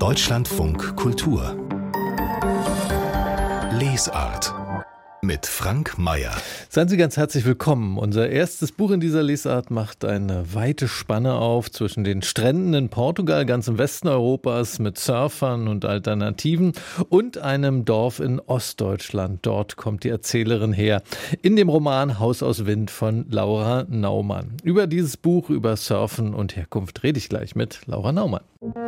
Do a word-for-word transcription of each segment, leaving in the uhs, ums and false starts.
Deutschlandfunk Kultur Lesart mit Frank Mayer. Seien Sie ganz herzlich willkommen. Unser erstes Buch in dieser Lesart macht eine weite Spanne auf zwischen den Stränden in Portugal, ganz im Westen Europas, mit Surfern und Alternativen und einem Dorf in Ostdeutschland. Dort kommt die Erzählerin her. In dem Roman Haus aus Wind von Laura Naumann. Über dieses Buch, über Surfen und Herkunft rede ich gleich mit Laura Naumann.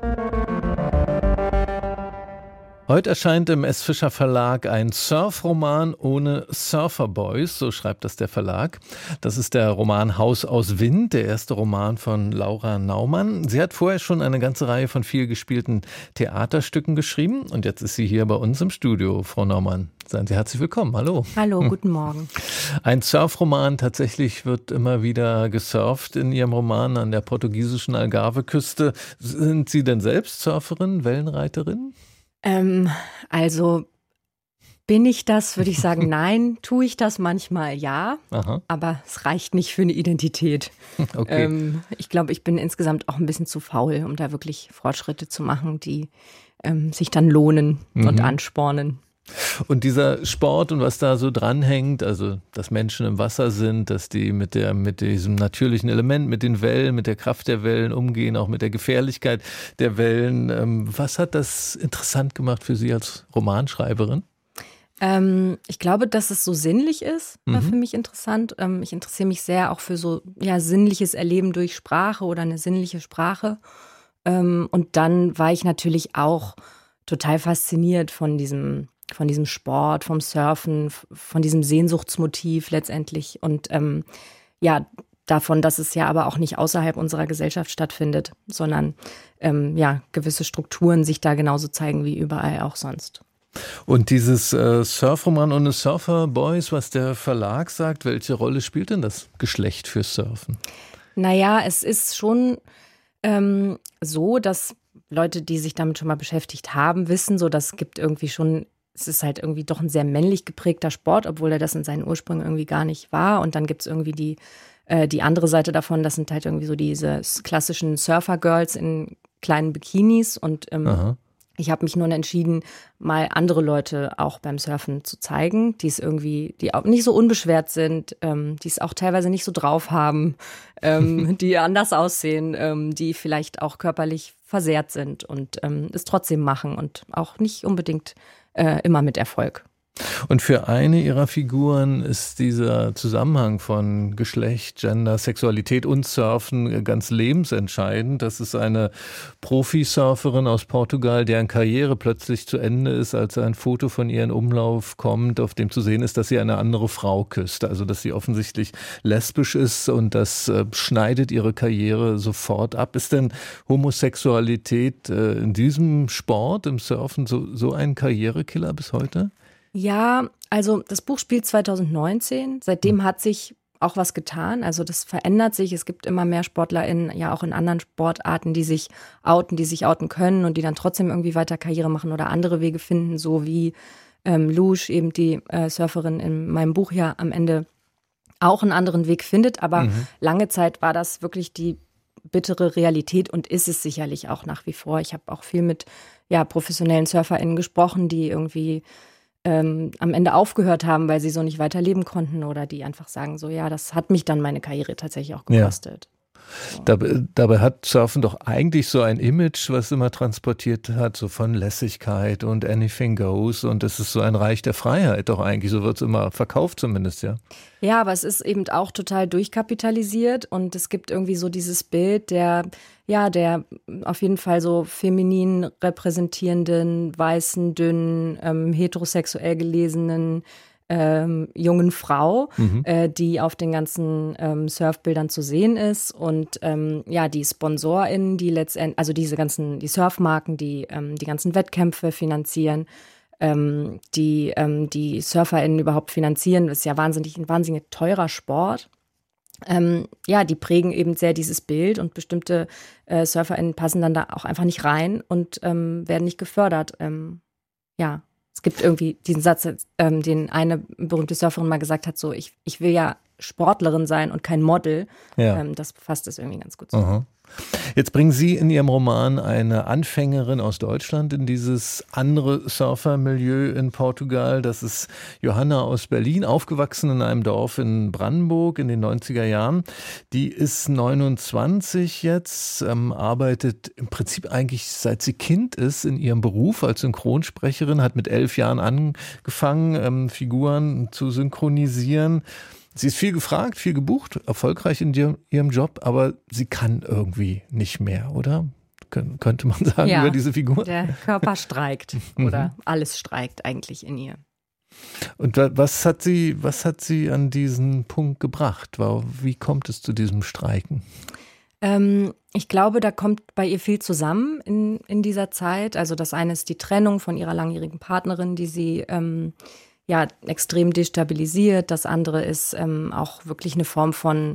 Heute erscheint im S. Fischer Verlag ein Surfroman ohne Surferboys, so schreibt das der Verlag. Das ist der Roman Haus aus Wind, der erste Roman von Laura Naumann. Sie hat vorher schon eine ganze Reihe von viel gespielten Theaterstücken geschrieben und jetzt ist sie hier bei uns im Studio. Frau Naumann, seien Sie herzlich willkommen. Hallo. Hallo, guten Morgen. Ein Surfroman, tatsächlich wird immer wieder gesurft in Ihrem Roman an der portugiesischen Algarve-Küste. Sind Sie denn selbst Surferin, Wellenreiterin? Ähm, also bin ich das, würde ich sagen, nein. Tue ich das manchmal, ja. Aha. Aber es reicht nicht für eine Identität. Okay. Ähm, ich glaube, ich bin insgesamt auch ein bisschen zu faul, um da wirklich Fortschritte zu machen, die ähm, sich dann lohnen mhm. und anspornen. Und dieser Sport und was da so dranhängt, also dass Menschen im Wasser sind, dass die mit der mit diesem natürlichen Element, mit den Wellen, mit der Kraft der Wellen umgehen, auch mit der Gefährlichkeit der Wellen. Ähm, was hat das interessant gemacht für Sie als Romanschreiberin? Ähm, ich glaube, dass es so sinnlich ist, war mhm. für mich interessant. Ähm, ich interessiere mich sehr auch für so ja, sinnliches Erleben durch Sprache oder eine sinnliche Sprache. Ähm, und dann war ich natürlich auch total fasziniert von diesem von diesem Sport, vom Surfen, von diesem Sehnsuchtsmotiv letztendlich und ähm, ja, davon, dass es ja aber auch nicht außerhalb unserer Gesellschaft stattfindet, sondern ähm, ja, gewisse Strukturen sich da genauso zeigen wie überall auch sonst. Und dieses äh, Surfroman ohne Surferboys, was der Verlag sagt, welche Rolle spielt denn das Geschlecht für Surfen? Naja, es ist schon ähm, so, dass Leute, die sich damit schon mal beschäftigt haben, wissen, so, dass es gibt irgendwie schon Es ist halt irgendwie doch ein sehr männlich geprägter Sport, obwohl er das in seinen Ursprüngen irgendwie gar nicht war. Und dann gibt es irgendwie die, äh, die andere Seite davon, das sind halt irgendwie so diese klassischen Surfer-Girls in kleinen Bikinis. Und ähm, ich habe mich nun entschieden, mal andere Leute auch beim Surfen zu zeigen, die es irgendwie, die auch nicht so unbeschwert sind, ähm, die es auch teilweise nicht so drauf haben, ähm, die anders aussehen, ähm, die vielleicht auch körperlich versehrt sind und ähm, es trotzdem machen und auch nicht unbedingt Äh, immer mit Erfolg. Und für eine Ihrer Figuren ist dieser Zusammenhang von Geschlecht, Gender, Sexualität und Surfen ganz lebensentscheidend. Das ist eine Profisurferin aus Portugal, deren Karriere plötzlich zu Ende ist, als ein Foto von ihr in Umlauf kommt, auf dem zu sehen ist, dass sie eine andere Frau küsst. Also dass sie offensichtlich lesbisch ist und das äh, schneidet ihre Karriere sofort ab. Ist denn Homosexualität äh, in diesem Sport, im Surfen, so, so ein Karrierekiller bis heute? Ja, also das Buch spielt zwanzig neunzehn. Seitdem hat sich auch was getan. Also das verändert sich. Es gibt immer mehr SportlerInnen, ja auch in anderen Sportarten, die sich outen, die sich outen können und die dann trotzdem irgendwie weiter Karriere machen oder andere Wege finden, so wie ähm, Luge, eben die äh, Surferin in meinem Buch ja am Ende auch einen anderen Weg findet. Aber mhm. lange Zeit war das wirklich die bittere Realität und ist es sicherlich auch nach wie vor. Ich habe auch viel mit ja, professionellen SurferInnen gesprochen, die irgendwie Ähm, am Ende aufgehört haben, weil sie so nicht weiterleben konnten oder die einfach sagen so, ja, das hat mich dann meine Karriere tatsächlich auch gekostet. Ja. So. Dabei, dabei hat Surfen doch eigentlich so ein Image, was immer transportiert hat, so von Lässigkeit und anything goes und es ist so ein Reich der Freiheit doch eigentlich, so wird es immer verkauft zumindest, ja. Ja, aber es ist eben auch total durchkapitalisiert und es gibt irgendwie so dieses Bild der, ja, der auf jeden Fall so feminin repräsentierenden, weißen, dünnen, ähm, heterosexuell gelesenen Ähm, jungen Frau, mhm. äh, die auf den ganzen ähm, Surfbildern zu sehen ist und ähm, ja, die SponsorInnen, die letztendlich, also diese ganzen, die Surfmarken, die ähm, die ganzen Wettkämpfe finanzieren, ähm, die ähm, die SurferInnen überhaupt finanzieren, das ist ja wahnsinnig, ein wahnsinnig teurer Sport. Ähm, ja, die prägen eben sehr dieses Bild und bestimmte äh, SurferInnen passen dann da auch einfach nicht rein und ähm, werden nicht gefördert. Ähm, ja, es gibt irgendwie diesen Satz, ähm, den eine berühmte Surferin mal gesagt hat, so, ich, ich will ja Sportlerin sein und kein Model. Ja. Ähm, das fasst es irgendwie ganz gut zusammen. Jetzt bringen Sie in Ihrem Roman eine Anfängerin aus Deutschland in dieses andere Surfermilieu in Portugal. Das ist Johanna aus Berlin, aufgewachsen in einem Dorf in Brandenburg in den neunziger Jahren. Die ist neunundzwanzig jetzt, ähm, arbeitet im Prinzip eigentlich seit sie Kind ist in ihrem Beruf als Synchronsprecherin, hat mit elf Jahren angefangen, ähm, Figuren zu synchronisieren. Sie ist viel gefragt, viel gebucht, erfolgreich in ihrem Job, aber sie kann irgendwie nicht mehr, oder? Kön- könnte man sagen, ja, über diese Figur? Der Körper streikt oder alles streikt eigentlich in ihr. Und was hat sie, was hat sie an diesen Punkt gebracht? Wie kommt es zu diesem Streiken? Ähm, ich glaube, da kommt bei ihr viel zusammen in, in dieser Zeit. Also das eine ist die Trennung von ihrer langjährigen Partnerin, die sie ähm, ja extrem destabilisiert. Das andere ist ähm, auch wirklich eine Form von,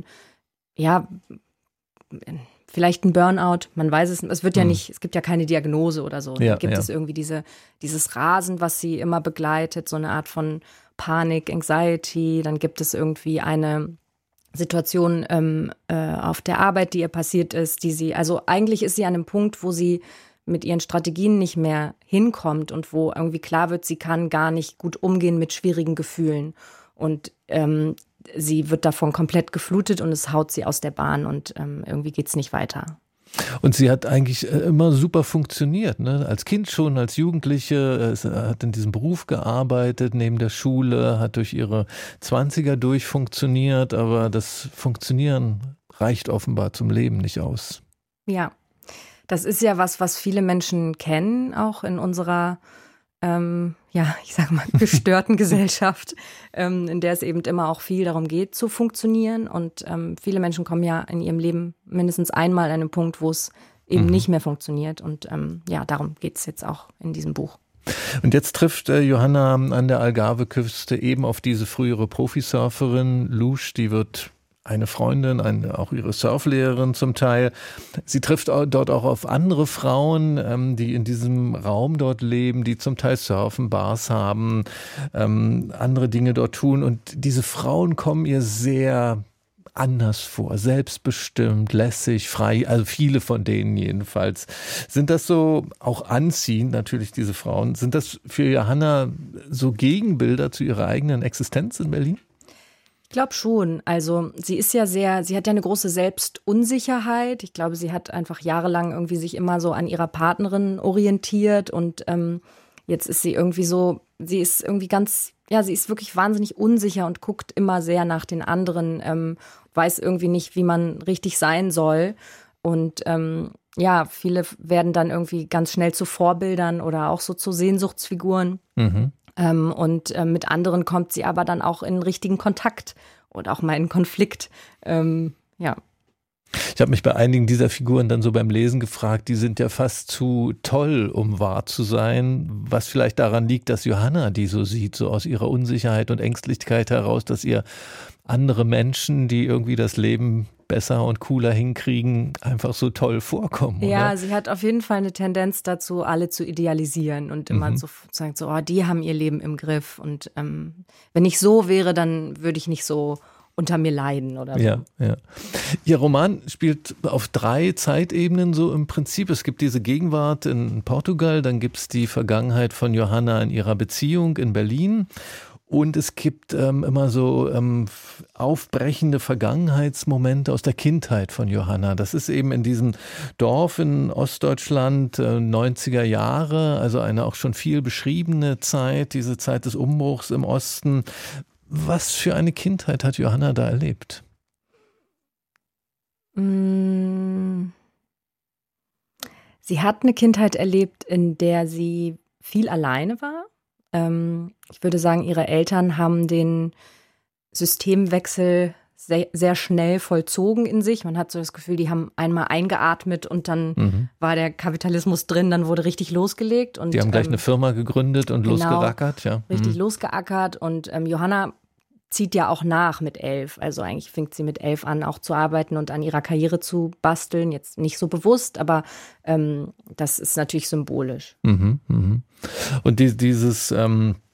ja, vielleicht ein Burnout. Man weiß es, es wird ja nicht, es gibt ja keine Diagnose oder so. Ja, da gibt ja. es irgendwie diese, dieses Rasen, was sie immer begleitet, so eine Art von Panik, Anxiety. Dann gibt es irgendwie eine Situation ähm, äh, auf der Arbeit, die ihr passiert ist, die sie, also eigentlich ist sie an einem Punkt, wo sie mit ihren Strategien nicht mehr hinkommt und wo irgendwie klar wird, sie kann gar nicht gut umgehen mit schwierigen Gefühlen. Und ähm, sie wird davon komplett geflutet und es haut sie aus der Bahn und ähm, irgendwie geht's nicht weiter. Und sie hat eigentlich immer super funktioniert, ne? Als Kind schon, als Jugendliche, hat in diesem Beruf gearbeitet, neben der Schule, hat durch ihre Zwanziger durch funktioniert, aber das Funktionieren reicht offenbar zum Leben nicht aus. Ja, das ist ja was, was viele Menschen kennen, auch in unserer, ähm, ja, ich sage mal, gestörten Gesellschaft, ähm, in der es eben immer auch viel darum geht, zu funktionieren. Und ähm, viele Menschen kommen ja in ihrem Leben mindestens einmal an einen Punkt, wo es eben mhm. nicht mehr funktioniert. Und ähm, ja, darum geht es jetzt auch in diesem Buch. Und jetzt trifft äh, Johanna an der Algarve-Küste eben auf diese frühere Profisurferin Lusch, die wird eine Freundin, eine, auch ihre Surflehrerin zum Teil. Sie trifft auch, dort auch auf andere Frauen, ähm, die in diesem Raum dort leben, die zum Teil surfen, Bars haben, ähm, andere Dinge dort tun. Und diese Frauen kommen ihr sehr anders vor, selbstbestimmt, lässig, frei, also viele von denen jedenfalls. Sind das so, auch anziehend natürlich diese Frauen, sind das für Johanna so Gegenbilder zu ihrer eigenen Existenz in Berlin? Ich glaube schon. Also sie ist ja sehr, sie hat ja eine große Selbstunsicherheit. Ich glaube, sie hat einfach jahrelang irgendwie sich immer so an ihrer Partnerin orientiert und ähm, jetzt ist sie irgendwie so, sie ist irgendwie ganz, ja, sie ist wirklich wahnsinnig unsicher und guckt immer sehr nach den anderen, ähm, weiß irgendwie nicht, wie man richtig sein soll. Und ähm, ja, viele werden dann irgendwie ganz schnell zu Vorbildern oder auch so zu Sehnsuchtsfiguren. Mhm. Ähm, und äh, mit anderen kommt sie aber dann auch in richtigen Kontakt oder auch mal in Konflikt. Ähm, ja. Ich habe mich bei einigen dieser Figuren dann so beim Lesen gefragt, die sind ja fast zu toll, um wahr zu sein, was vielleicht daran liegt, dass Johanna die so sieht, so aus ihrer Unsicherheit und Ängstlichkeit heraus, dass ihr andere Menschen, die irgendwie das Leben besser und cooler hinkriegen, einfach so toll vorkommen, oder? Ja, sie hat auf jeden Fall eine Tendenz dazu, alle zu idealisieren und immer mhm. zu sagen, so, oh, die haben ihr Leben im Griff und ähm, wenn ich so wäre, dann würde ich nicht so unter mir leiden oder so. Ja, ja. Ihr Roman spielt auf drei Zeitebenen so im Prinzip. Es gibt diese Gegenwart in Portugal, dann gibt es die Vergangenheit von Johanna in ihrer Beziehung in Berlin. Und es gibt ähm, immer so ähm, aufbrechende Vergangenheitsmomente aus der Kindheit von Johanna. Das ist eben in diesem Dorf in Ostdeutschland, äh, neunziger Jahre, also eine auch schon viel beschriebene Zeit, diese Zeit des Umbruchs im Osten. Was für eine Kindheit hat Johanna da erlebt? Sie hat eine Kindheit erlebt, in der sie viel alleine war. Ich würde sagen, ihre Eltern haben den Systemwechsel sehr, sehr schnell vollzogen in sich. Man hat so das Gefühl, die haben einmal eingeatmet und dann mhm. war der Kapitalismus drin, dann wurde richtig losgelegt. Und, die haben gleich ähm, eine Firma gegründet und genau, losgerackert. Ja. Richtig mhm. losgeackert und ähm, Johanna zieht ja auch nach mit elf. Also eigentlich fängt sie mit elf an, auch zu arbeiten und an ihrer Karriere zu basteln. Jetzt nicht so bewusst, aber ähm, das ist natürlich symbolisch. Mhm, mhm. Und die, dieses ähm,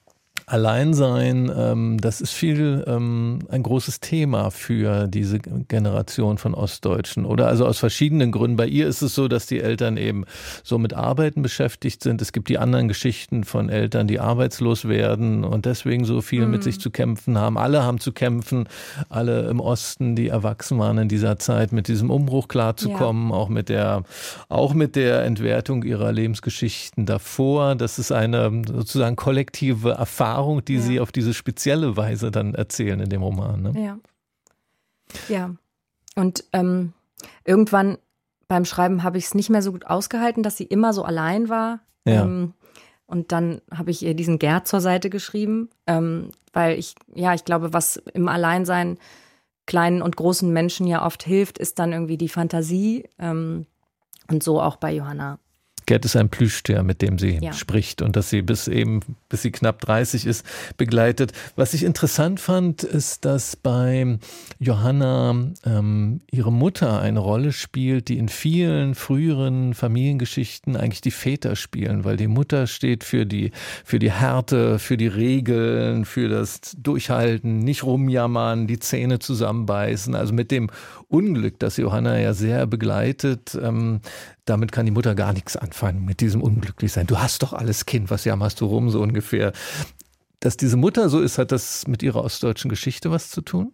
Alleinsein, ähm, das ist viel ähm, ein großes Thema für diese Generation von Ostdeutschen, oder? Also aus verschiedenen Gründen. Bei ihr ist es so, dass die Eltern eben so mit Arbeiten beschäftigt sind. Es gibt die anderen Geschichten von Eltern, die arbeitslos werden und deswegen so viel mhm. mit sich zu kämpfen haben. Alle haben zu kämpfen, alle im Osten, die erwachsen waren in dieser Zeit, mit diesem Umbruch klarzukommen, ja. auch mit der, auch mit der Entwertung ihrer Lebensgeschichten davor. Das ist eine sozusagen kollektive Erfahrung, die ja. Sie auf diese spezielle Weise dann erzählen in dem Roman. Ne? Ja. Ja. Und ähm, irgendwann beim Schreiben habe ich es nicht mehr so gut ausgehalten, dass sie immer so allein war. Ja. Ähm, und dann habe ich ihr diesen Gerd zur Seite geschrieben, ähm, weil ich, ja, ich glaube, was im Alleinsein kleinen und großen Menschen ja oft hilft, ist dann irgendwie die Fantasie. Ähm, und so auch bei Johanna. Gerd ist ein Plüschtier, mit dem sie ja. spricht und das sie bis eben, bis sie knapp dreißig ist, begleitet. Was ich interessant fand, ist, dass bei Johanna ähm, ihre Mutter eine Rolle spielt, die in vielen früheren Familiengeschichten eigentlich die Väter spielen, weil die Mutter steht für die, für die Härte, für die Regeln, für das Durchhalten, nicht rumjammern, die Zähne zusammenbeißen. Also mit dem Unglück, das Johanna ja sehr begleitet, ähm, damit kann die Mutter gar nichts anfangen, mit diesem Unglücklichsein. Du hast doch alles, Kind, was jammerst du rum, so ungefähr. Dass diese Mutter so ist, hat das mit ihrer ostdeutschen Geschichte was zu tun?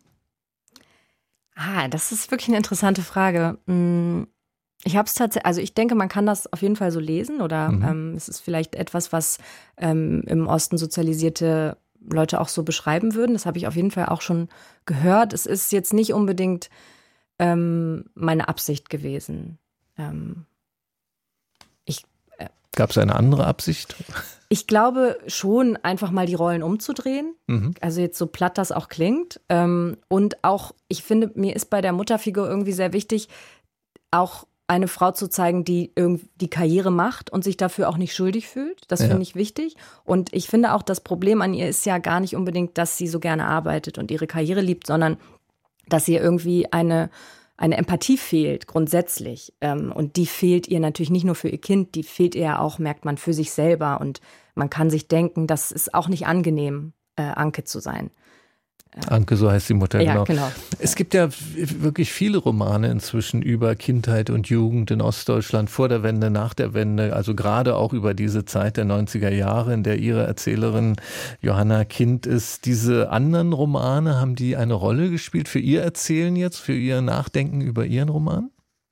Ah, das ist wirklich eine interessante Frage. Ich habe es tatsächlich, also ich denke, man kann das auf jeden Fall so lesen oder mhm. ähm, es ist vielleicht etwas, was ähm, im Osten sozialisierte Leute auch so beschreiben würden. Das habe ich auf jeden Fall auch schon gehört. Es ist jetzt nicht unbedingt ähm, meine Absicht gewesen. Ähm, Ich, äh, Gab es eine andere Absicht? Ich glaube schon, einfach mal die Rollen umzudrehen. Mhm. Also jetzt so platt das auch klingt. Ähm, und auch, ich finde, mir ist bei der Mutterfigur irgendwie sehr wichtig, auch eine Frau zu zeigen, die irgendwie die Karriere macht und sich dafür auch nicht schuldig fühlt. Das ja. finde ich wichtig. Und ich finde auch, das Problem an ihr ist ja gar nicht unbedingt, dass sie so gerne arbeitet und ihre Karriere liebt, sondern dass ihr irgendwie eine Eine Empathie fehlt grundsätzlich ähm, und die fehlt ihr natürlich nicht nur für ihr Kind, die fehlt ihr ja auch, merkt man, für sich selber und man kann sich denken, das ist auch nicht angenehm, äh, Anke zu sein. Anke, so heißt die Mutter, ja, genau. genau. Es gibt ja wirklich viele Romane inzwischen über Kindheit und Jugend in Ostdeutschland vor der Wende, nach der Wende, also gerade auch über diese Zeit der neunziger Jahre, in der Ihre Erzählerin Johanna Kind ist. Diese anderen Romane, haben die eine Rolle gespielt für Ihr Erzählen jetzt, für Ihr Nachdenken über Ihren Roman?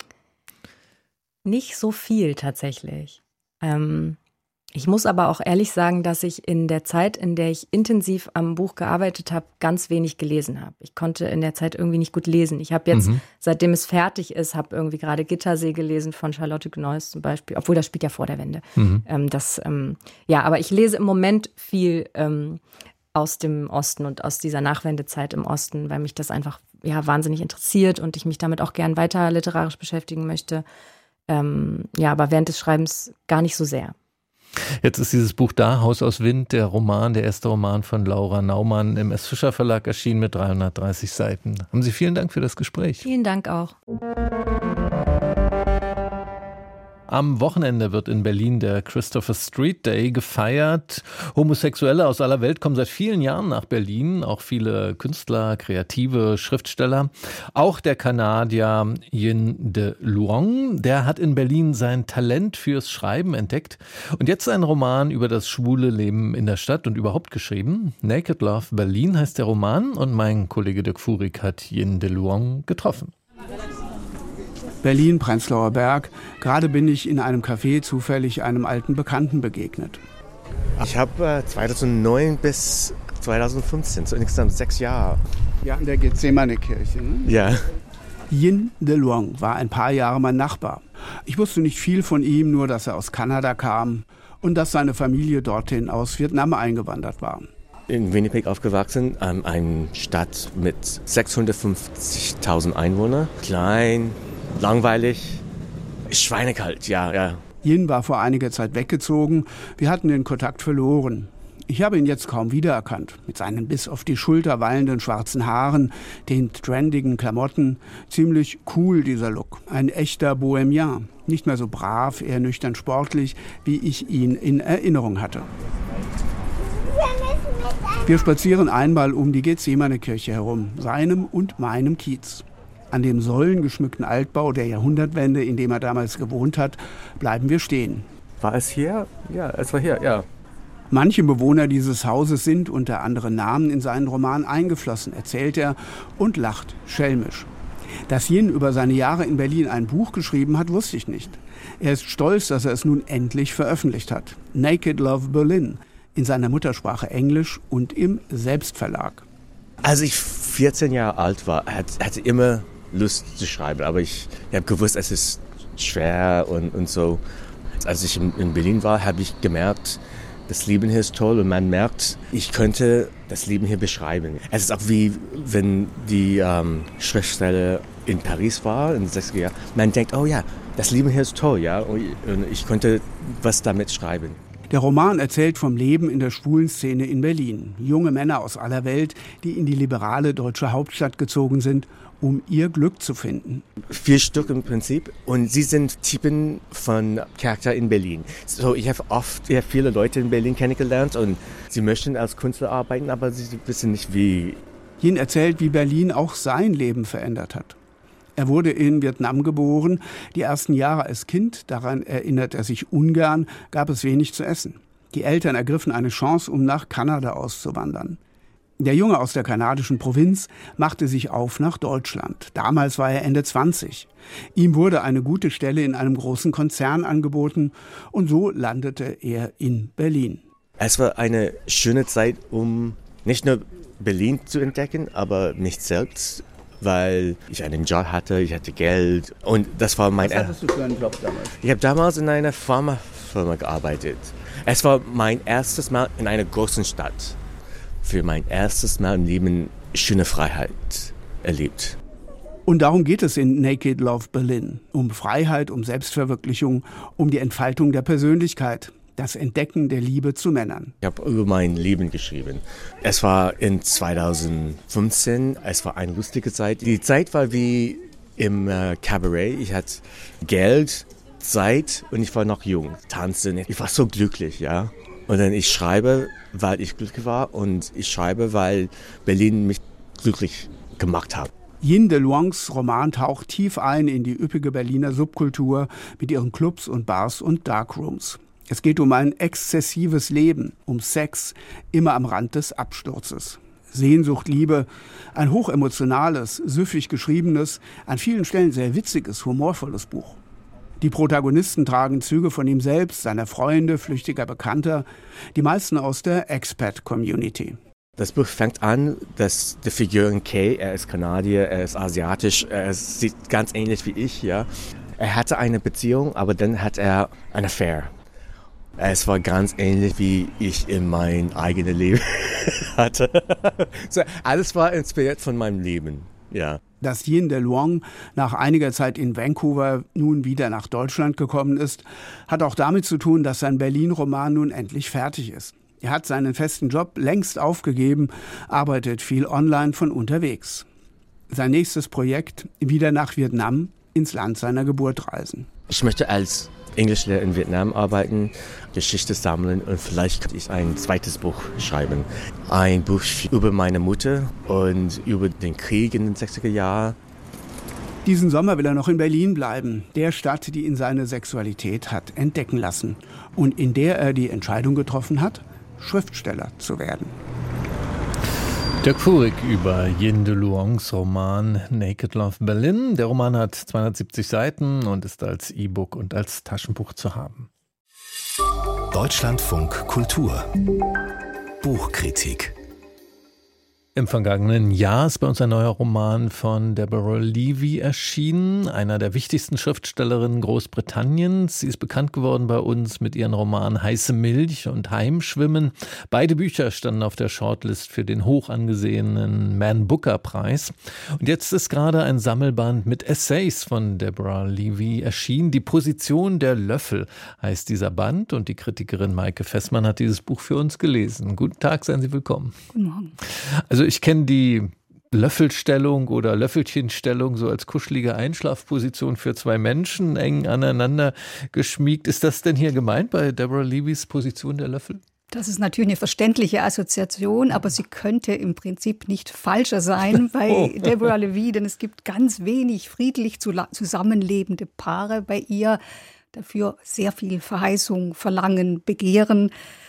Nicht so viel tatsächlich. Ähm Ich muss aber auch ehrlich sagen, dass ich in der Zeit, in der ich intensiv am Buch gearbeitet habe, ganz wenig gelesen habe. Ich konnte in der Zeit irgendwie nicht gut lesen. Ich habe jetzt, mhm. seitdem es fertig ist, habe irgendwie gerade Gittersee gelesen von Charlotte Gneuss zum Beispiel, obwohl das spielt ja vor der Wende. Mhm. Ähm, das, ähm, ja, aber ich lese im Moment viel ähm, aus dem Osten und aus dieser Nachwendezeit im Osten, weil mich das einfach ja wahnsinnig interessiert und ich mich damit auch gern weiter literarisch beschäftigen möchte. Ähm, ja, aber während des Schreibens gar nicht so sehr. Jetzt ist dieses Buch da, Haus aus Wind, der Roman, der erste Roman von Laura Naumann im S. Fischer Verlag erschienen mit dreihundertdreißig Seiten. Haben Sie vielen Dank für das Gespräch. Vielen Dank auch. Am Wochenende wird in Berlin der Christopher Street Day gefeiert. Homosexuelle aus aller Welt kommen seit vielen Jahren nach Berlin, auch viele Künstler, Kreative, Schriftsteller. Auch der Kanadier Yin De Luong, der hat in Berlin sein Talent fürs Schreiben entdeckt und jetzt einen Roman über das schwule Leben in der Stadt und überhaupt geschrieben. Naked Love Berlin heißt der Roman und mein Kollege Dirk Furig hat Yin De Luong getroffen. Berlin, Prenzlauer Berg. Gerade bin ich in einem Café zufällig einem alten Bekannten begegnet. Ich habe äh, zweitausendneun bis zweitausendfünfzehn, so insgesamt sechs Jahre. Ja, in der Gethsemane-Kirche. Ne? Ja. Yin De Luong war ein paar Jahre mein Nachbar. Ich wusste nicht viel von ihm, nur dass er aus Kanada kam und dass seine Familie dorthin aus Vietnam eingewandert war. In Winnipeg aufgewachsen, ähm, eine Stadt mit sechshundertfünfzigtausend Einwohnern. Klein, langweilig, schweinekalt, ja, ja. Yin war vor einiger Zeit weggezogen. Wir hatten den Kontakt verloren. Ich habe ihn jetzt kaum wiedererkannt. Mit seinen bis auf die Schulter wallenden schwarzen Haaren, den trendigen Klamotten. Ziemlich cool, dieser Look. Ein echter Bohemian. Nicht mehr so brav, eher nüchtern sportlich, wie ich ihn in Erinnerung hatte. Wir müssen Wir spazieren einmal um die Gethsemane-Kirche herum, seinem und meinem Kiez. An dem säulengeschmückten Altbau der Jahrhundertwende, in dem er damals gewohnt hat, bleiben wir stehen. War es hier? Ja, es war hier, ja. Manche Bewohner dieses Hauses sind unter anderen Namen in seinen Roman eingeflossen, erzählt er und lacht schelmisch. Dass Yin über seine Jahre in Berlin ein Buch geschrieben hat, wusste ich nicht. Er ist stolz, dass er es nun endlich veröffentlicht hat. Naked Love Berlin, in seiner Muttersprache Englisch und im Selbstverlag. Als ich vierzehn Jahre alt war, hatte ich immer Lust zu schreiben, aber ich, ich habe gewusst, es ist schwer und, und so. Als ich in, in Berlin war, habe ich gemerkt, das Leben hier ist toll und man merkt, ich könnte das Leben hier beschreiben. Es ist auch wie, wenn die ähm, Schriftsteller in Paris war, in den sechziger Jahren. Man denkt, oh ja, das Leben hier ist toll, ja, und ich könnte was damit schreiben. Der Roman erzählt vom Leben in der schwulen Szene in Berlin. Junge Männer aus aller Welt, die in die liberale deutsche Hauptstadt gezogen sind, um ihr Glück zu finden. Vier Stück im Prinzip und sie sind Typen von Charakter in Berlin. So, ich habe oft ja, viele Leute in Berlin kennengelernt und sie möchten als Künstler arbeiten, aber sie wissen nicht wie. Yin erzählt, wie Berlin auch sein Leben verändert hat. Er wurde in Vietnam geboren. Die ersten Jahre als Kind, daran erinnert er sich ungern, gab es wenig zu essen. Die Eltern ergriffen eine Chance, um nach Kanada auszuwandern. Der Junge aus der kanadischen Provinz machte sich auf nach Deutschland. Damals war er Ende zwanzig. Ihm wurde eine gute Stelle in einem großen Konzern angeboten und so landete er in Berlin. Es war eine schöne Zeit, um nicht nur Berlin zu entdecken, aber mich selbst, weil ich einen Job hatte, ich hatte Geld und das war mein... Was hattest du für einen Job damals? Ich habe damals in einer Pharmafirma gearbeitet. Es war mein erstes Mal in einer großen Stadt. Für mein erstes Mal im Leben schöne Freiheit erlebt. Und darum geht es in Naked Love Berlin. Um Freiheit, um Selbstverwirklichung, um die Entfaltung der Persönlichkeit. Das Entdecken der Liebe zu Männern. Ich habe über mein Leben geschrieben. Es war in zweitausendfünfzehn, es war eine lustige Zeit. Die Zeit war wie im äh, Cabaret. Ich hatte Geld, Zeit und ich war noch jung. Tanzen, ich war so glücklich, ja. Und dann ich schreibe, weil ich glücklich war und ich schreibe, weil Berlin mich glücklich gemacht hat. Yin de Luongs Roman taucht tief ein in die üppige Berliner Subkultur mit ihren Clubs und Bars und Darkrooms. Es geht um ein exzessives Leben, um Sex, immer am Rand des Absturzes. Sehnsucht, Liebe, ein hochemotionales, süffig geschriebenes, an vielen Stellen sehr witziges, humorvolles Buch. Die Protagonisten tragen Züge von ihm selbst, seiner Freunde, flüchtiger Bekannter, die meisten aus der Expat-Community. Das Buch fängt an, dass die Figur Kay, er ist Kanadier, er ist asiatisch, er sieht ganz ähnlich wie ich, ja. Er hatte eine Beziehung, aber dann hat er eine Affair. Es war ganz ähnlich, wie ich in mein eigenes Leben hatte. So, alles war inspiriert von meinem Leben, ja. Dass Yin de Luong nach einiger Zeit in Vancouver nun wieder nach Deutschland gekommen ist, hat auch damit zu tun, dass sein Berlin-Roman nun endlich fertig ist. Er hat seinen festen Job längst aufgegeben, arbeitet viel online von unterwegs. Sein nächstes Projekt, wieder nach Vietnam, ins Land seiner Geburt reisen. Ich möchte als Englischlehrer in Vietnam arbeiten, Geschichte sammeln und vielleicht kann ich ein zweites Buch schreiben. Ein Buch über meine Mutter und über den Krieg in den sechziger Jahren. Diesen Sommer will er noch in Berlin bleiben, der Stadt, die ihn seine Sexualität hat entdecken lassen und in der er die Entscheidung getroffen hat, Schriftsteller zu werden. Dirk Furig über Yin de Luongs Roman Naked Love Berlin. Der Roman hat zweihundertsiebzig Seiten und ist als E-Book und als Taschenbuch zu haben. Deutschlandfunk Kultur Buchkritik. Im vergangenen Jahr ist bei uns ein neuer Roman von Deborah Levy erschienen, einer der wichtigsten Schriftstellerinnen Großbritanniens. Sie ist bekannt geworden bei uns mit ihren Romanen Heiße Milch und Heimschwimmen. Beide Bücher standen auf der Shortlist für den hoch angesehenen Man Booker Preis. Und jetzt ist gerade ein Sammelband mit Essays von Deborah Levy erschienen. Die Position der Löffel heißt dieser Band und die Kritikerin Maike Fessmann hat dieses Buch für uns gelesen. Guten Tag, seien Sie willkommen. Guten Morgen. Also ich kenne die Löffelstellung oder Löffelchenstellung so als kuschelige Einschlafposition für zwei Menschen, eng aneinander geschmiegt. Ist das denn hier gemeint bei Deborah Levys Position der Löffel? Das ist natürlich eine verständliche Assoziation, aber sie könnte im Prinzip nicht falscher sein bei oh. Deborah Levy, denn es gibt ganz wenig friedlich zusammenlebende Paare bei ihr, dafür sehr viel Verheißung, Verlangen, Begehren.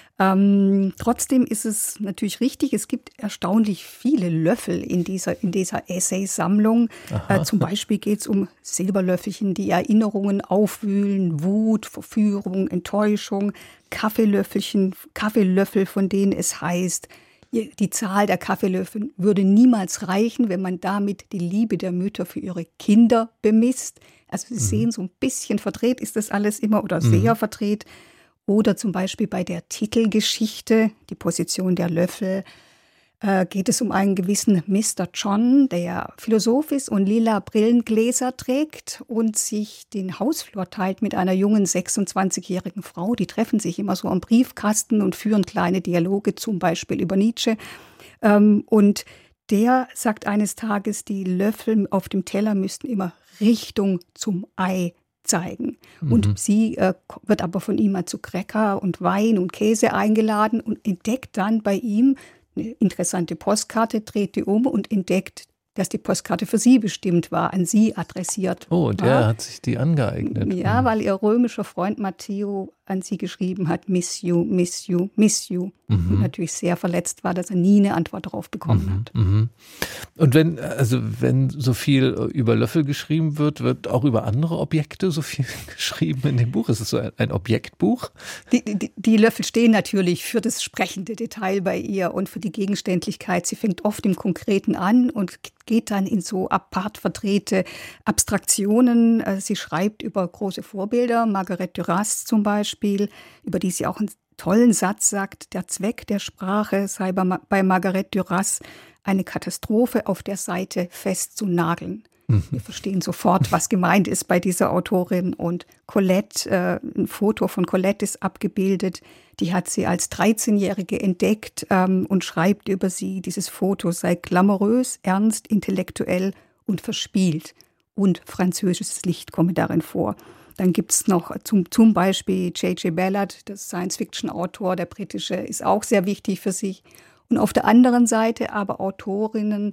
Ähm, trotzdem ist es natürlich richtig, es gibt erstaunlich viele Löffel in dieser, in dieser Essaysammlung. Äh, zum Beispiel geht es um Silberlöffelchen, die Erinnerungen aufwühlen, Wut, Verführung, Enttäuschung, Kaffeelöffelchen, Kaffeelöffel, von denen es heißt, die Zahl der Kaffeelöffel würde niemals reichen, wenn man damit die Liebe der Mütter für ihre Kinder bemisst. Also Sie mhm. sehen, so ein bisschen verdreht ist das alles immer oder sehr mhm. verdreht. Oder zum Beispiel bei der Titelgeschichte, die Position der Löffel, äh, geht es um einen gewissen Mister John, der Philosoph ist und lila Brillengläser trägt und sich den Hausflur teilt mit einer jungen sechsundzwanzigjährigen Frau. Die treffen sich immer so am Briefkasten und führen kleine Dialoge, zum Beispiel über Nietzsche. Ähm, und der sagt eines Tages, die Löffel auf dem Teller müssten immer Richtung zum Ei zeigen. Mhm. Und sie äh, wird aber von ihm mal zu Cracker und Wein und Käse eingeladen und entdeckt dann bei ihm eine interessante Postkarte, dreht die um und entdeckt, dass die Postkarte für sie bestimmt war, an sie adressiert. Oh, der ja. hat sich die angeeignet. Ja, weil ihr römischer Freund Matteo an sie geschrieben hat, miss you, miss you, miss you. Mhm. Und natürlich sehr verletzt war, dass er nie eine Antwort darauf bekommen mhm. hat. Mhm. Und wenn, also wenn so viel über Löffel geschrieben wird, wird auch über andere Objekte so viel geschrieben in dem Buch? Ist es so ein, ein Objektbuch? Die, die, die Löffel stehen natürlich für das sprechende Detail bei ihr und für die Gegenständlichkeit. Sie fängt oft im Konkreten an und geht dann in so apart verdrehte Abstraktionen. Sie schreibt über große Vorbilder, Marguerite Duras zum Beispiel, über die sie auch einen tollen Satz sagt, der Zweck der Sprache sei bei Marguerite Duras eine Katastrophe auf der Seite festzunageln. Mhm. Wir verstehen sofort, was gemeint ist bei dieser Autorin. Und Colette, äh, ein Foto von Colette ist abgebildet. Die hat sie als dreizehnjährige entdeckt ähm, und schreibt über sie, dieses Foto sei glamourös, ernst, intellektuell und verspielt. Und französisches Licht komme darin vor. Dann gibt es noch zum, zum Beispiel J J Ballard, der Science-Fiction-Autor, der britische, ist auch sehr wichtig für sich. Und auf der anderen Seite aber Autorinnen,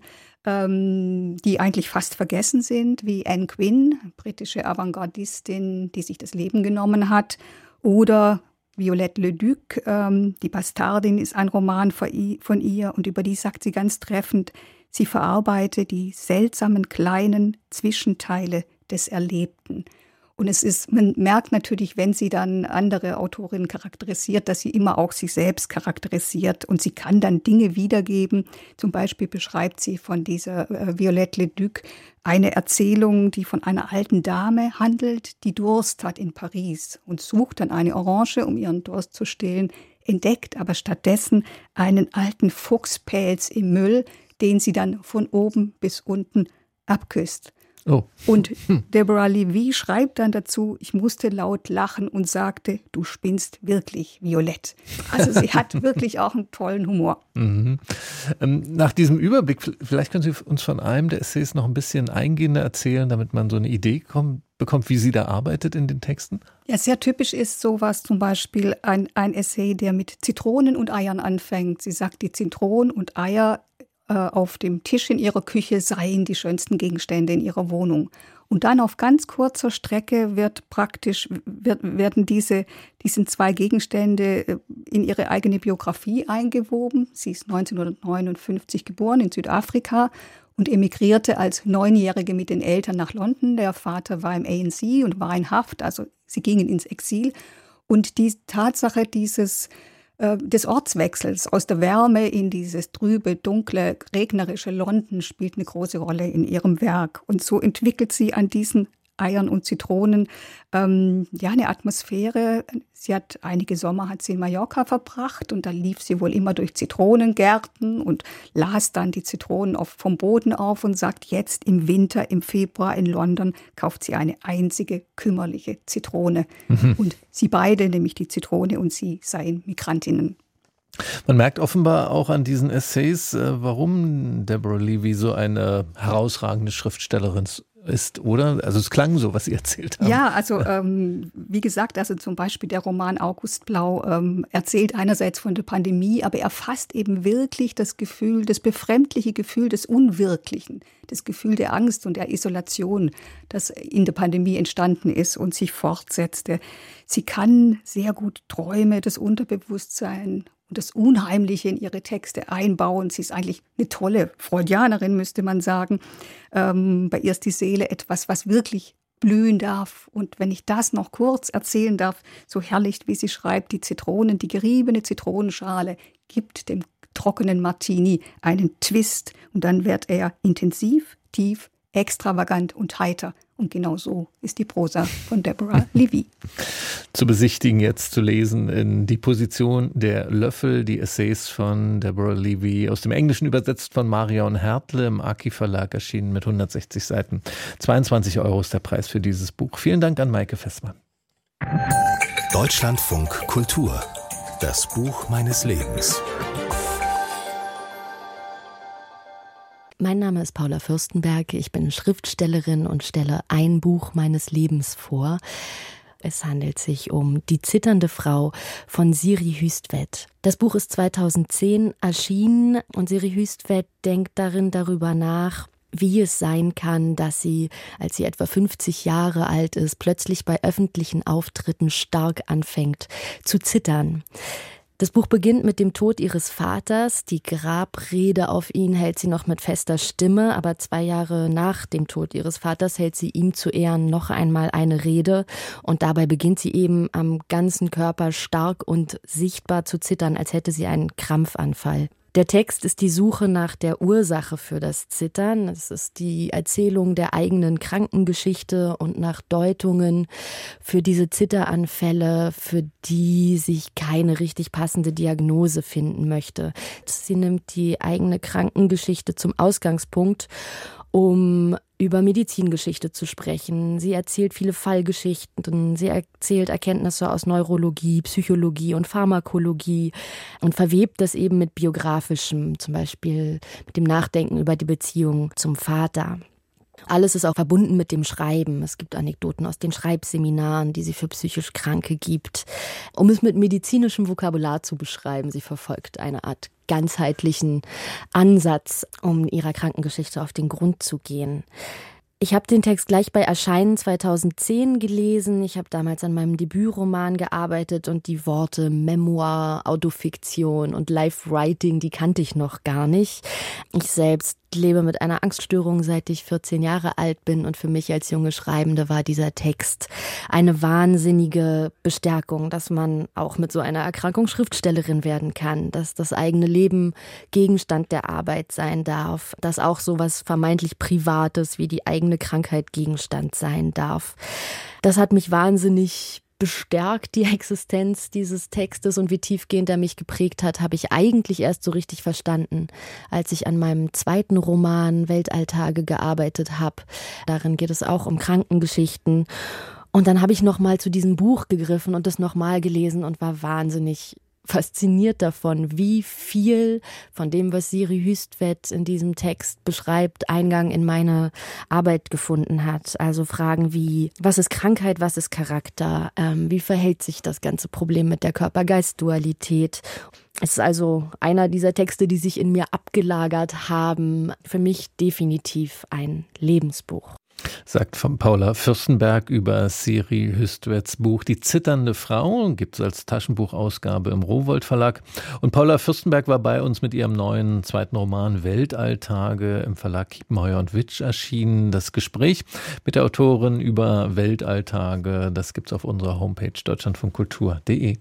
ähm, die eigentlich fast vergessen sind, wie Anne Quinn, britische Avantgardistin, die sich das Leben genommen hat. Oder Violette Leduc, ähm, Die Bastardin, ist ein Roman von ihr. Und über die sagt sie ganz treffend, sie verarbeite die seltsamen kleinen Zwischenteile des Erlebten. Und es ist, man merkt natürlich, wenn sie dann andere Autorinnen charakterisiert, dass sie immer auch sich selbst charakterisiert und sie kann dann Dinge wiedergeben. Zum Beispiel beschreibt sie von dieser äh, Violette Leduc eine Erzählung, die von einer alten Dame handelt, die Durst hat in Paris und sucht dann eine Orange, um ihren Durst zu stillen, entdeckt aber stattdessen einen alten Fuchspelz im Müll, den sie dann von oben bis unten abküsst. Oh. Und Deborah Levy schreibt dann dazu, ich musste laut lachen und sagte, du spinnst wirklich, Violette. Also sie hat wirklich auch einen tollen Humor. Mhm. Nach diesem Überblick, vielleicht können Sie uns von einem der Essays noch ein bisschen eingehender erzählen, damit man so eine Idee kommt, bekommt, wie sie da arbeitet in den Texten? Ja, sehr typisch ist sowas, zum Beispiel ein, ein Essay, der mit Zitronen und Eiern anfängt. Sie sagt, die Zitronen und Eier auf dem Tisch in ihrer Küche seien die schönsten Gegenstände in ihrer Wohnung. Und dann auf ganz kurzer Strecke wird praktisch, wird, werden diese, diese zwei Gegenstände in ihre eigene Biografie eingewoben. Sie ist neunzehnhundertneunundfünfzig geboren in Südafrika und emigrierte als Neunjährige mit den Eltern nach London. Der Vater war im A N C und war in Haft, also sie gingen ins Exil. Und die Tatsache dieses des Ortswechsels aus der Wärme in dieses trübe, dunkle, regnerische London spielt eine große Rolle in ihrem Werk. Und so entwickelt sie an diesen Eiern und Zitronen ähm, ja eine Atmosphäre. Sie hat einige Sommer hat sie in Mallorca verbracht und da lief sie wohl immer durch Zitronengärten und las dann die Zitronen auf, vom Boden auf und sagt, jetzt im Winter, im Februar in London kauft sie eine einzige kümmerliche Zitrone. Mhm. Und sie beide, nämlich die Zitrone und sie, seien Migrantinnen. Man merkt offenbar auch an diesen Essays, warum Deborah Levy so eine herausragende Schriftstellerin ist, oder? Also es klang so, was Sie erzählt haben. Ja, also ähm, wie gesagt, also zum Beispiel der Roman August Blau ähm, erzählt einerseits von der Pandemie, aber er fasst eben wirklich das Gefühl, das befremdliche Gefühl des Unwirklichen, das Gefühl der Angst und der Isolation, das in der Pandemie entstanden ist und sich fortsetzte. Sie kann sehr gut Träume, das Unterbewusstsein und das Unheimliche in ihre Texte einbauen. Sie ist eigentlich eine tolle Freudianerin, müsste man sagen. Ähm, bei ihr ist die Seele etwas, was wirklich blühen darf. Und wenn ich das noch kurz erzählen darf, so herrlich, wie sie schreibt, die Zitronen, die geriebene Zitronenschale gibt dem trockenen Martini einen Twist und dann wird er intensiv, tief, extravagant und heiter. Und genau so ist die Prosa von Deborah Levy. Zu besichtigen, jetzt zu lesen in Die Position der Löffel, die Essays von Deborah Levy, aus dem Englischen übersetzt von Marion Hertle, im Aki Verlag erschienen mit hundertsechzig Seiten. zweiundzwanzig Euro ist der Preis für dieses Buch. Vielen Dank an Maike Fessmann. Deutschlandfunk Kultur. Das Buch meines Lebens. Mein Name ist Paula Fürstenberg, ich bin Schriftstellerin und stelle ein Buch meines Lebens vor. Es handelt sich um Die zitternde Frau von Siri Hustvedt. Das Buch ist zweitausendzehn erschienen und Siri Hustvedt denkt darin darüber nach, wie es sein kann, dass sie, als sie etwa fünfzig Jahre alt ist, plötzlich bei öffentlichen Auftritten stark anfängt zu zittern. Das Buch beginnt mit dem Tod ihres Vaters. Die Grabrede auf ihn hält sie noch mit fester Stimme, aber zwei Jahre nach dem Tod ihres Vaters hält sie ihm zu Ehren noch einmal eine Rede. Und dabei beginnt sie eben am ganzen Körper stark und sichtbar zu zittern, als hätte sie einen Krampfanfall. Der Text ist die Suche nach der Ursache für das Zittern. Es ist die Erzählung der eigenen Krankengeschichte und nach Deutungen für diese Zitteranfälle, für die sich keine richtig passende Diagnose finden möchte. Sie nimmt die eigene Krankengeschichte zum Ausgangspunkt, um über Medizingeschichte zu sprechen. Sie erzählt viele Fallgeschichten, sie erzählt Erkenntnisse aus Neurologie, Psychologie und Pharmakologie und verwebt das eben mit Biografischem, zum Beispiel mit dem Nachdenken über die Beziehung zum Vater. Alles ist auch verbunden mit dem Schreiben. Es gibt Anekdoten aus den Schreibseminaren, die sie für psychisch Kranke gibt. Um es mit medizinischem Vokabular zu beschreiben, sie verfolgt eine Art ganzheitlichen Ansatz, um ihrer Krankengeschichte auf den Grund zu gehen. Ich habe den Text gleich bei Erscheinen zweitausendzehn gelesen. Ich habe damals an meinem Debütroman gearbeitet und die Worte Memoir, Autofiktion und Life-Writing, die kannte ich noch gar nicht. Ich selbst lebe mit einer Angststörung, seit ich vierzehn Jahre alt bin, und für mich als junge Schreibende war dieser Text eine wahnsinnige Bestärkung, dass man auch mit so einer Erkrankung Schriftstellerin werden kann, dass das eigene Leben Gegenstand der Arbeit sein darf, dass auch so was vermeintlich Privates wie die eigene Krankheit Gegenstand sein darf. Das hat mich wahnsinnig bestärkt, die Existenz dieses Textes, und wie tiefgehend er mich geprägt hat, habe ich eigentlich erst so richtig verstanden, als ich an meinem zweiten Roman Weltalltage gearbeitet habe. Darin geht es auch um Krankengeschichten. Und dann habe ich nochmal zu diesem Buch gegriffen und es nochmal gelesen und war wahnsinnig fasziniert davon, wie viel von dem, was Siri Hustvedt in diesem Text beschreibt, Eingang in meine Arbeit gefunden hat. Also Fragen wie, was ist Krankheit, was ist Charakter, ähm, wie verhält sich das ganze Problem mit der Körper-Geist-Dualität. Es ist also einer dieser Texte, die sich in mir abgelagert haben. Für mich definitiv ein Lebensbuch. Sagt von Paula Fürstenberg über Siri Hustvedts Buch Die zitternde Frau, gibt es als Taschenbuchausgabe im Rowohlt Verlag. Und Paula Fürstenberg war bei uns mit ihrem neuen zweiten Roman Weltalltage im Verlag Kiepenheuer und Witsch erschienen. Das Gespräch mit der Autorin über Weltalltage, das gibt es auf unserer Homepage deutschlandfunkkultur punkt de.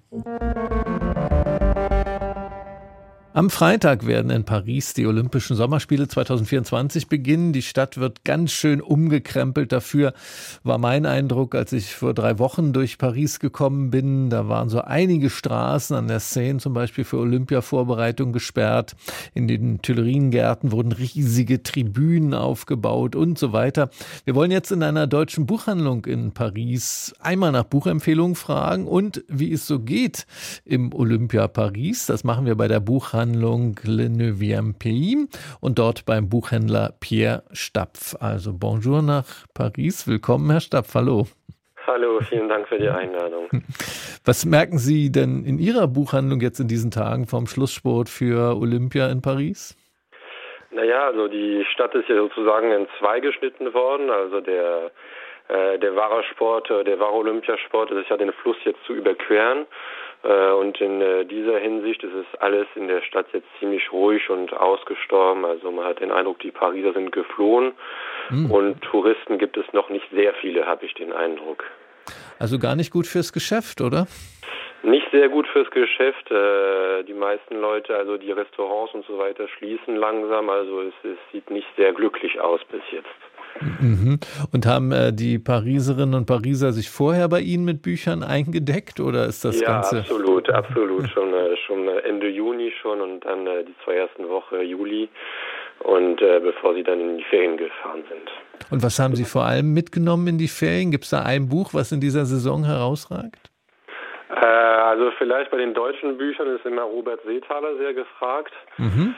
Am Freitag werden in Paris die Olympischen Sommerspiele zweitausendvierundzwanzig beginnen. Die Stadt wird ganz schön umgekrempelt. Dafür war mein Eindruck, als ich vor drei Wochen durch Paris gekommen bin. Da waren so einige Straßen an der Seine zum Beispiel für Olympia-Vorbereitung gesperrt. In den Tuileriengärten wurden riesige Tribünen aufgebaut und so weiter. Wir wollen jetzt in einer deutschen Buchhandlung in Paris einmal nach Buchempfehlungen fragen und wie es so geht im Olympia Paris. Das machen wir bei der Buchhandlung Buchhandlung Le Neuvième Pays und dort beim Buchhändler Pierre Stapf. Also bonjour nach Paris. Willkommen, Herr Stapf. Hallo. Hallo, vielen Dank für die Einladung. Was merken Sie denn in Ihrer Buchhandlung jetzt in diesen Tagen vom Schlussspurt für Olympia in Paris? Naja, also die Stadt ist ja sozusagen in zwei geschnitten worden. Also der, äh, der wahre Sport, der wahre Olympiasport ist ja den Fluss jetzt zu überqueren. Äh, und in äh, dieser Hinsicht ist es alles in der Stadt jetzt ziemlich ruhig und ausgestorben. Also man hat den Eindruck, die Pariser sind geflohen. Mhm. Und Touristen gibt es noch nicht sehr viele, habe ich den Eindruck. Also gar nicht gut fürs Geschäft, oder? Nicht sehr gut fürs Geschäft. Äh, die meisten Leute, also die Restaurants und so weiter, schließen langsam. Also es, es sieht nicht sehr glücklich aus bis jetzt. Mhm. Und haben äh, die Pariserinnen und Pariser sich vorher bei Ihnen mit Büchern eingedeckt oder ist das ja, Ganze? Ja, absolut, absolut. Schon, äh, schon Ende Juni schon und dann äh, die zwei ersten Woche Juli und äh, bevor sie dann in die Ferien gefahren sind. Und was haben Sie vor allem mitgenommen in die Ferien? Gibt es da ein Buch, was in dieser Saison herausragt? Äh, also vielleicht bei den deutschen Büchern ist immer Robert Seethaler sehr gefragt. Mhm.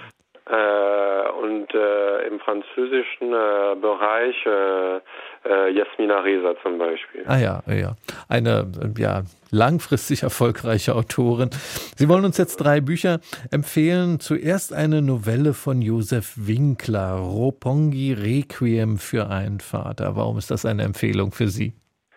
Äh, und äh, im französischen äh, Bereich äh, äh, Yasmina Reza zum Beispiel. Ah ja, ja. Eine ja, langfristig erfolgreiche Autorin. Sie wollen uns jetzt drei Bücher empfehlen. Zuerst eine Novelle von Josef Winkler, Roppongi Requiem für einen Vater. Warum ist das eine Empfehlung für Sie?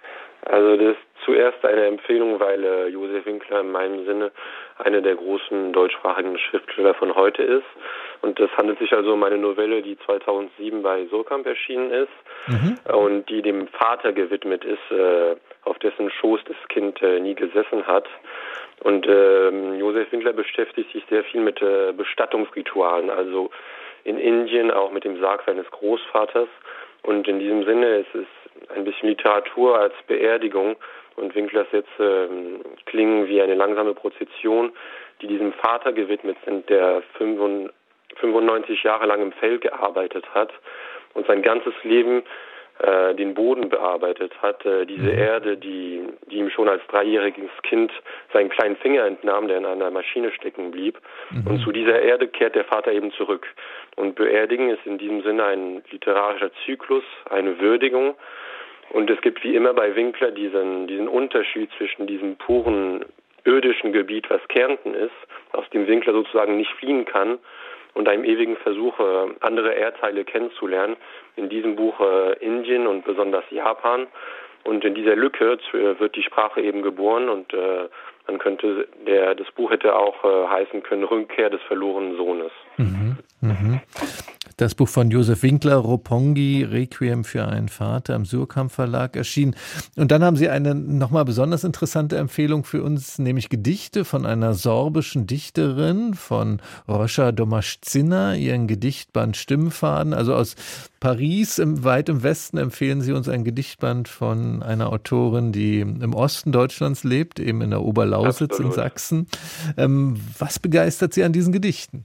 Also das ist zuerst eine Empfehlung, weil äh, Josef Winkler in meinem Sinne einer der großen deutschsprachigen Schriftsteller von heute ist. Und es handelt sich also um eine Novelle, die zweitausendsieben bei Surkamp erschienen ist mhm. und die dem Vater gewidmet ist, äh, auf dessen Schoß das Kind äh, nie gesessen hat. Und äh, Josef Winkler beschäftigt sich sehr viel mit äh, Bestattungsritualen, also in Indien auch mit dem Sarg seines Großvaters. Und in diesem Sinne ist es ein bisschen Literatur als Beerdigung. Und Winklers Sätze äh, klingen wie eine langsame Prozession, die diesem Vater gewidmet sind, der fünfundneunzig Jahre lang im Feld gearbeitet hat und sein ganzes Leben äh, den Boden bearbeitet hat. Äh, diese Erde, die, die ihm schon als dreijähriges Kind seinen kleinen Finger entnahm, der in einer Maschine stecken blieb. Mhm. Und zu dieser Erde kehrt der Vater eben zurück. Und Beerdigen ist in diesem Sinne ein literarischer Zyklus, eine Würdigung. Und es gibt wie immer bei Winkler diesen, diesen Unterschied zwischen diesem puren irdischen Gebiet, was Kärnten ist, aus dem Winkler sozusagen nicht fliehen kann, und einem ewigen Versuch, andere Erdteile kennenzulernen. In diesem Buch Indien und besonders Japan. Und in dieser Lücke wird die Sprache eben geboren und äh, man könnte, der, das Buch hätte auch äh, heißen können, Rückkehr des verlorenen Sohnes. Mhm, mhm. Das Buch von Josef Winkler, Roppongi Requiem für einen Vater, im Surkamp Verlag erschienen. Und dann haben Sie eine nochmal besonders interessante Empfehlung für uns, nämlich Gedichte von einer sorbischen Dichterin, von Roša Domaščina, ihren Gedichtband Stimmfaden. Also aus Paris, im, weit im Westen, empfehlen Sie uns ein Gedichtband von einer Autorin, die im Osten Deutschlands lebt, eben in der Oberlausitz Absolut. in Sachsen. Ähm, was begeistert Sie an diesen Gedichten?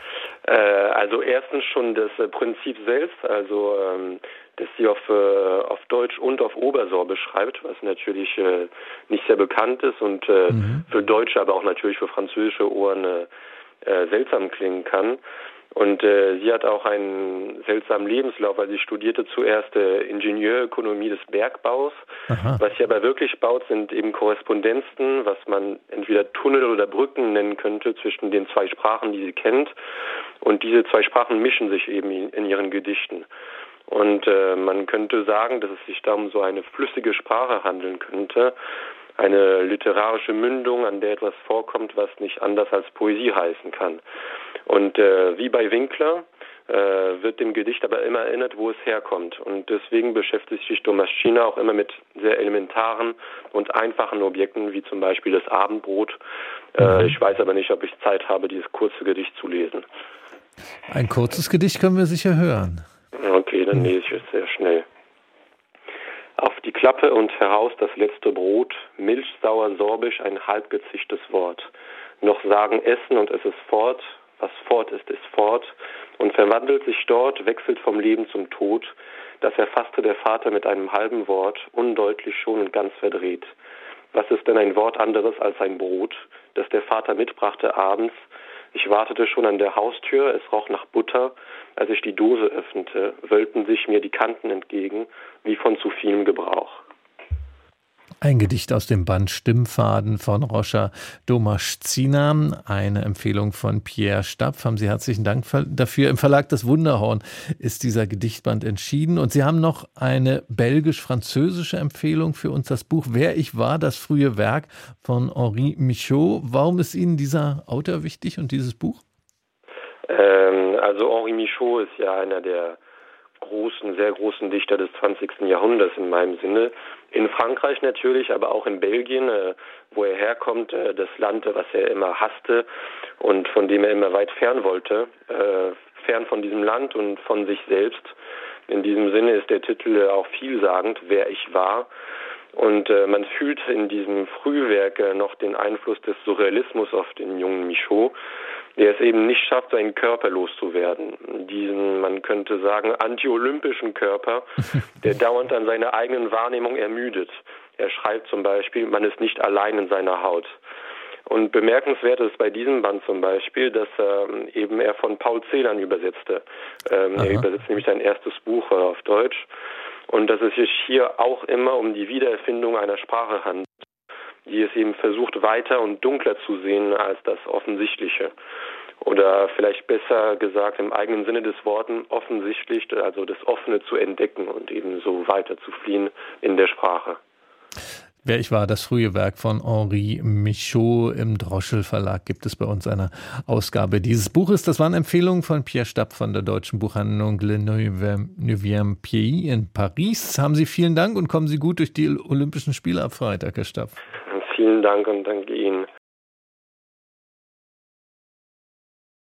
Also erstens schon das Prinzip selbst, also ähm, dass sie auf, äh, auf Deutsch und auf Obersorbisch schreibt, was natürlich äh, nicht sehr bekannt ist und äh, mhm. für Deutsche, aber auch natürlich für französische Ohren äh, äh, seltsam klingen kann. Und äh, sie hat auch einen seltsamen Lebenslauf, weil sie studierte zuerst äh, Ingenieurökonomie des Bergbaus. Aha. Was sie aber wirklich baut, sind eben Korrespondenzen, was man entweder Tunnel oder Brücken nennen könnte zwischen den zwei Sprachen, die sie kennt. Und diese zwei Sprachen mischen sich eben in ihren Gedichten. Und äh, man könnte sagen, dass es sich da um so eine flüssige Sprache handeln könnte. Eine literarische Mündung, an der etwas vorkommt, was nicht anders als Poesie heißen kann. Und äh, wie bei Winkler äh, wird dem Gedicht aber immer erinnert, wo es herkommt. Und deswegen beschäftigt sich Domaščina auch immer mit sehr elementaren und einfachen Objekten, wie zum Beispiel das Abendbrot. Äh, ich weiß aber nicht, ob ich Zeit habe, dieses kurze Gedicht zu lesen. Ein kurzes Gedicht können wir sicher hören. Okay, dann lese ich es sehr schnell. Auf die Klappe und heraus das letzte Brot, milchsauer sorbisch ein halbgezischtes Wort. Noch sagen essen und es ist fort, was fort ist, ist fort, und verwandelt sich dort, wechselt vom Leben zum Tod. Das erfasste der Vater mit einem halben Wort, undeutlich schon und ganz verdreht. Was ist denn ein Wort anderes als ein Brot, das der Vater mitbrachte abends, Ich wartete schon an der Haustür, es roch nach Butter. Als ich die Dose öffnete, wölbten sich mir die Kanten entgegen, wie von zu vielem Gebrauch. Ein Gedicht aus dem Band Stimmfaden von Roša Domaščina, eine Empfehlung von Pierre Stapf. Haben Sie herzlichen Dank dafür. Im Verlag Das Wunderhorn ist dieser Gedichtband entschieden. Und Sie haben noch eine belgisch-französische Empfehlung für uns, das Buch Wer ich war, das frühe Werk von Henri Michaud. Warum ist Ihnen dieser Autor wichtig und dieses Buch? Ähm, also Henri Michaud ist ja einer der großen, sehr großen Dichter des zwanzigsten Jahrhunderts in meinem Sinne. In Frankreich natürlich, aber auch in Belgien, äh, wo er herkommt, äh, das Land, was er immer hasste und von dem er immer weit fern wollte, äh, fern von diesem Land und von sich selbst. In diesem Sinne ist der Titel auch vielsagend, Wer ich war. Und äh, man fühlt in diesem Frühwerk äh, noch den Einfluss des Surrealismus auf den jungen Michaud, der es eben nicht schafft, seinen Körper loszuwerden. Diesen, man könnte sagen, anti-olympischen Körper, der dauernd an seiner eigenen Wahrnehmung ermüdet. Er schreibt zum Beispiel, man ist nicht allein in seiner Haut. Und bemerkenswert ist bei diesem Band zum Beispiel, dass ähm, eben er von Paul Celan übersetzte. Ähm, er übersetzt nämlich sein erstes Buch äh, auf Deutsch. Und dass es sich hier auch immer um die Wiedererfindung einer Sprache handelt, die es eben versucht, weiter und dunkler zu sehen als das Offensichtliche. Oder vielleicht besser gesagt, im eigenen Sinne des Wortes offensichtlich, also das Offene zu entdecken und eben so weiter zu fliehen in der Sprache. Wer ich war, das frühe Werk von Henri Michaud im Droschel Verlag gibt es bei uns eine Ausgabe dieses Buches. Das waren Empfehlungen von Pierre Stapf von der deutschen Buchhandlung Le Neuvième Pays in Paris. Haben Sie vielen Dank und kommen Sie gut durch die Olympischen Spiele ab Freitag, Herr Stapf. Vielen Dank und danke Ihnen.